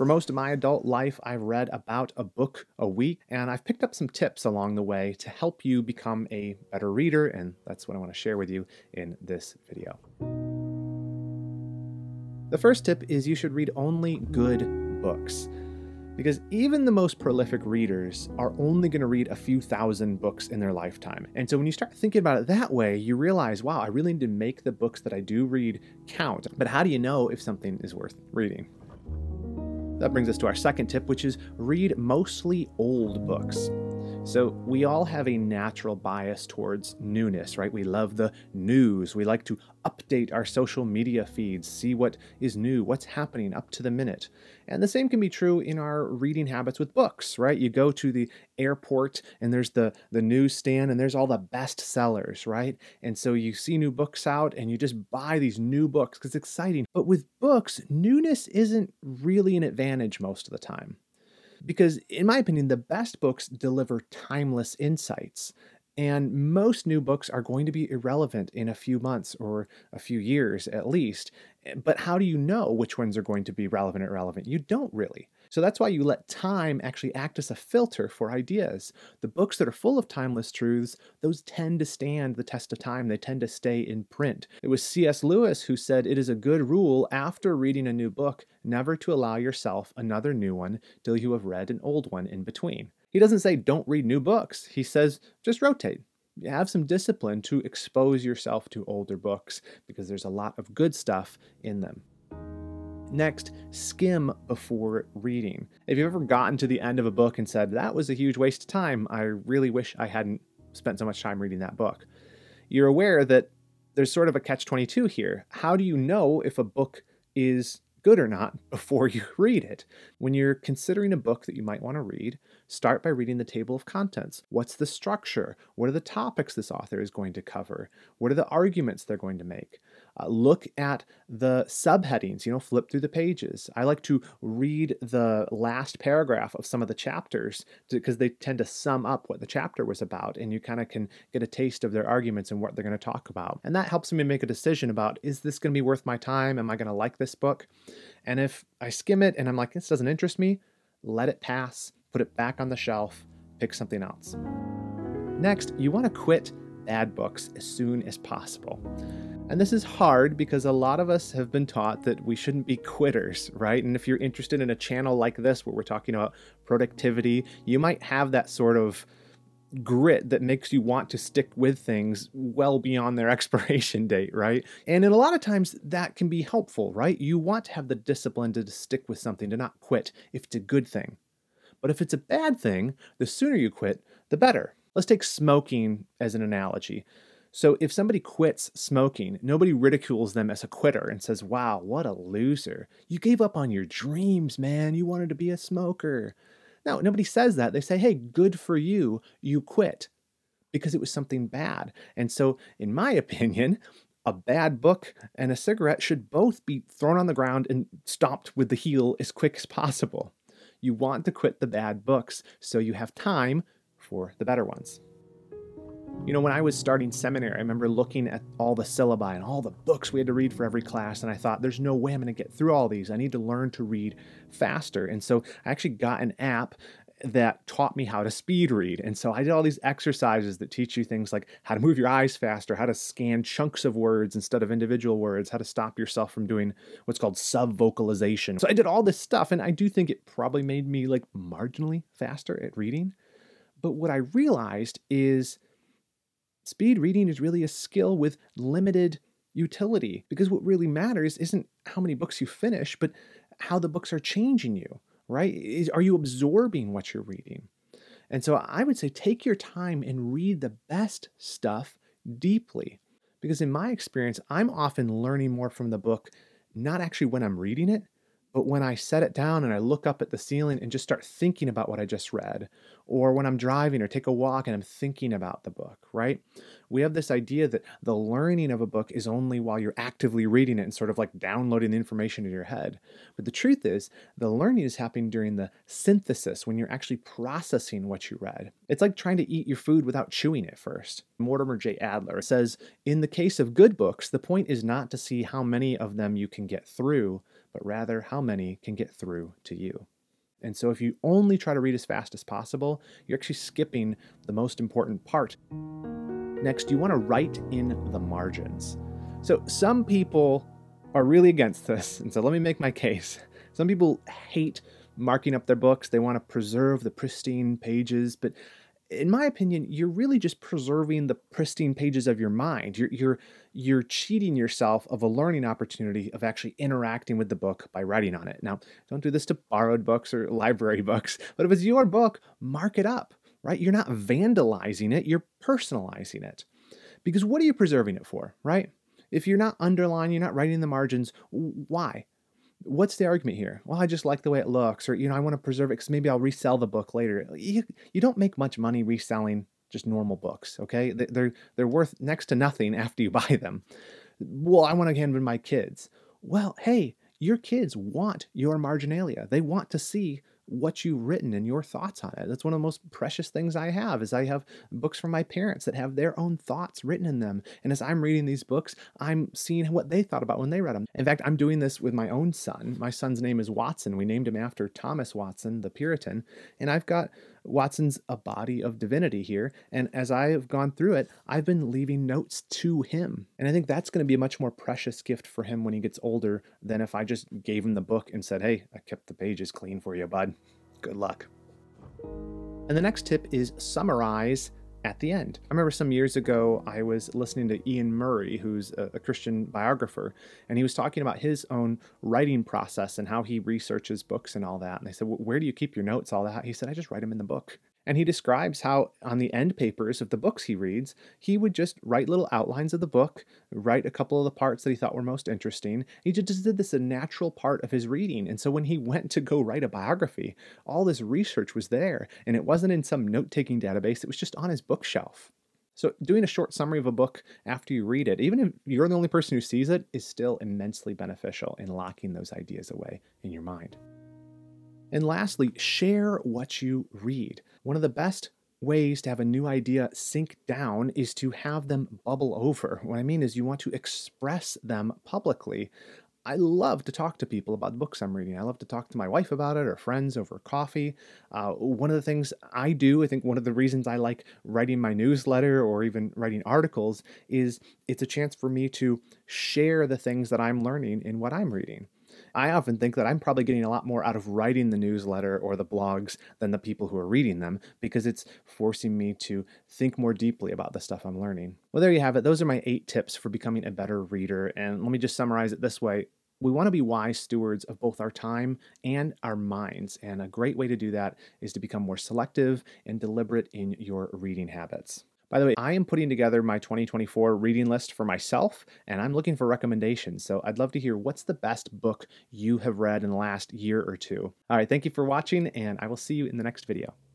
For most of my adult life, I've read about a book a week, and I've picked up some tips along the way to help you become a better reader, and that's what I want to share with you in this video. The first tip is you should read only good books. Because even the most prolific readers are only going to read a few thousand books in their lifetime. And so when you start thinking about it that way, you realize, wow, I really need to make the books that I do read count. But how do you know if something is worth reading? That brings us to our second tip, which is read mostly old books. So we all have a natural bias towards newness, right? We love the news. We like to update our social media feeds, see what is new, what's happening up to the minute. And the same can be true in our reading habits with books, right? You go to the airport and there's the newsstand and there's all the best sellers, right? And so you see new books out and you just buy these new books because it's exciting. But with books, newness isn't really an advantage most of the time. Because, in my opinion, the best books deliver timeless insights. And most new books are going to be irrelevant in a few months or a few years at least. But how do you know which ones are going to be relevant or irrelevant? You don't really. So that's why you let time actually act as a filter for ideas. The books that are full of timeless truths, those tend to stand the test of time. They tend to stay in print. It was C.S. Lewis who said it is a good rule after reading a new book never to allow yourself another new one till you have read an old one in between. He doesn't say don't read new books. He says just rotate. Have some discipline to expose yourself to older books because there's a lot of good stuff in them. Next, skim before reading. If you've ever gotten to the end of a book and said, that was a huge waste of time, I really wish I hadn't spent so much time reading that book, you're aware that there's sort of a catch-22 here. How do you know if a book is good or not before you read it? When you're considering a book that you might want to read, start by reading the table of contents. What's the structure? What are the topics this author is going to cover? What are the arguments they're going to make? Look at the subheadings, flip through the pages. I like to read the last paragraph of some of the chapters because they tend to sum up what the chapter was about, and you kind of can get a taste of their arguments and what they're going to talk about. And that helps me make a decision about, is this going to be worth my time? Am I going to like this book? And if I skim it and I'm like, this doesn't interest me, let it pass, put it back on the shelf, pick something else. Next, you want to quit bad books as soon as possible. And this is hard because a lot of us have been taught that we shouldn't be quitters, right? And if you're interested in a channel like this where we're talking about productivity, you might have that sort of grit that makes you want to stick with things well beyond their expiration date, right? And in a lot of times that can be helpful, right? You want to have the discipline to stick with something, to not quit if it's a good thing. But if it's a bad thing, the sooner you quit, the better. Let's take smoking as an analogy. So if somebody quits smoking, nobody ridicules them as a quitter and says, wow, what a loser. You gave up on your dreams, man. You wanted to be a smoker. No, nobody says that. They say, hey, good for you. You quit because it was something bad. And so in my opinion, a bad book and a cigarette should both be thrown on the ground and stomped with the heel as quick as possible. You want to quit the bad books so you have time for the better ones. When I was starting seminary, I remember looking at all the syllabi and all the books we had to read for every class, and I thought, there's no way I'm going to get through all these. I need to learn to read faster. And so I actually got an app that taught me how to speed read. And so I did all these exercises that teach you things like how to move your eyes faster, how to scan chunks of words instead of individual words, how to stop yourself from doing what's called sub-vocalization. So I did all this stuff, and I do think it probably made me marginally faster at reading. But what I realized is speed reading is really a skill with limited utility, because what really matters isn't how many books you finish, but how the books are changing you, right? Are you absorbing what you're reading? And so I would say take your time and read the best stuff deeply, because in my experience, I'm often learning more from the book, not actually when I'm reading it, but when I set it down and I look up at the ceiling and just start thinking about what I just read, or when I'm driving or take a walk and I'm thinking about the book, right? We have this idea that the learning of a book is only while you're actively reading it and sort of downloading the information in your head. But the truth is, the learning is happening during the synthesis, when you're actually processing what you read. It's like trying to eat your food without chewing it first. Mortimer J. Adler says, in the case of good books, the point is not to see how many of them you can get through, but rather how many can get through to you. And so if you only try to read as fast as possible, you're actually skipping the most important part. Next, you want to write in the margins. So some people are really against this, and so let me make my case. Some people hate marking up their books. They want to preserve the pristine pages, but in my opinion, you're really just preserving the pristine pages of your mind. You're cheating yourself of a learning opportunity of actually interacting with the book by writing on it. Now, don't do this to borrowed books or library books, but if it's your book, mark it up, right? You're not vandalizing it, you're personalizing it. Because what are you preserving it for, right? If you're not underlining, you're not writing the margins, why? What's the argument here? Well, I just like the way it looks, or, I want to preserve it because maybe I'll resell the book later. You don't make much money reselling just normal books, okay? They're worth next to nothing after you buy them. Well, I want to hand them to my kids. Well, hey, your kids want your marginalia. They want to see what you've written and your thoughts on it. That's one of the most precious things I have is I have books from my parents that have their own thoughts written in them. And as I'm reading these books, I'm seeing what they thought about when they read them. In fact, I'm doing this with my own son. My son's name is Watson. We named him after Thomas Watson, the Puritan. And I've got Watson's A Body of Divinity here. And as I have gone through it, I've been leaving notes to him. And I think that's going to be a much more precious gift for him when he gets older than if I just gave him the book and said, hey, I kept the pages clean for you, bud. Good luck. And the next tip is summarize at the end. I remember some years ago, I was listening to Ian Murray, who's a Christian biographer, and he was talking about his own writing process and how he researches books and all that. And they said, where do you keep your notes, all that? He said, I just write them in the book. And he describes how on the end papers of the books he reads, he would just write little outlines of the book, write a couple of the parts that he thought were most interesting. He just did this a natural part of his reading. And so when he went to go write a biography, all this research was there. And it wasn't in some note-taking database. It was just on his bookshelf. So doing a short summary of a book after you read it, even if you're the only person who sees it, is still immensely beneficial in locking those ideas away in your mind. And lastly, share what you read. One of the best ways to have a new idea sink down is to have them bubble over. What I mean is you want to express them publicly. I love to talk to people about the books I'm reading. I love to talk to my wife about it or friends over coffee. One of the things I do, I think one of the reasons I like writing my newsletter or even writing articles is it's a chance for me to share the things that I'm learning in what I'm reading. I often think that I'm probably getting a lot more out of writing the newsletter or the blogs than the people who are reading them because it's forcing me to think more deeply about the stuff I'm learning. Well, there you have it. Those are my 8 tips for becoming a better reader. And let me just summarize it this way. We want to be wise stewards of both our time and our minds. And a great way to do that is to become more selective and deliberate in your reading habits. By the way, I am putting together my 2024 reading list for myself, and I'm looking for recommendations. So I'd love to hear what's the best book you have read in the last year or two. All right, thank you for watching, and I will see you in the next video.